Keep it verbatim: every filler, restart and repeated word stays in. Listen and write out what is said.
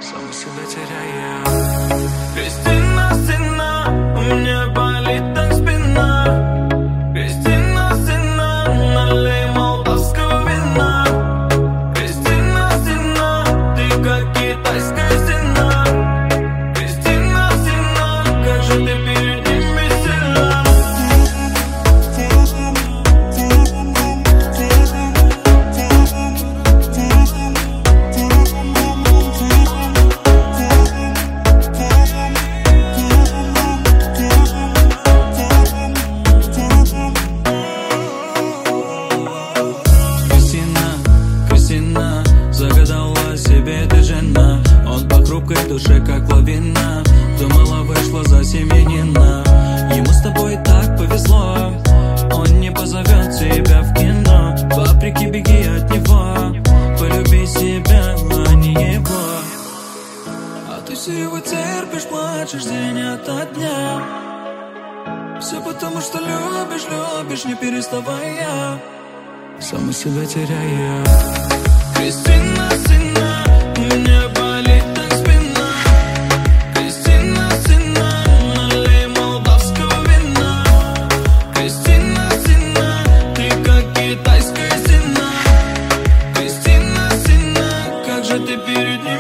сам себя теряя. Кристина, сына, у меня болит так спина. Кристина, сына, налей молдавского вина. Кристина, сына, ты как китайская стена. Кристина, сына, как же ты перед ними сильна. Загадала себе ты жена, он по хрупкой душе как лавина. Думала, вышла за семьянина. Ему с тобой так повезло, он не позовет тебя в кино. Вопреки беги от него, полюби себя, а не его. А ты все его терпишь, плачешь день ото дня. Все потому, что любишь, любишь, не переставая, сам себя теряя. Кристина, сына, у меня болит так спина. Кристина, сына, налей молдавского вина. Кристина, сына, ты как китайская стена. Кристина, сына, как же ты перед ним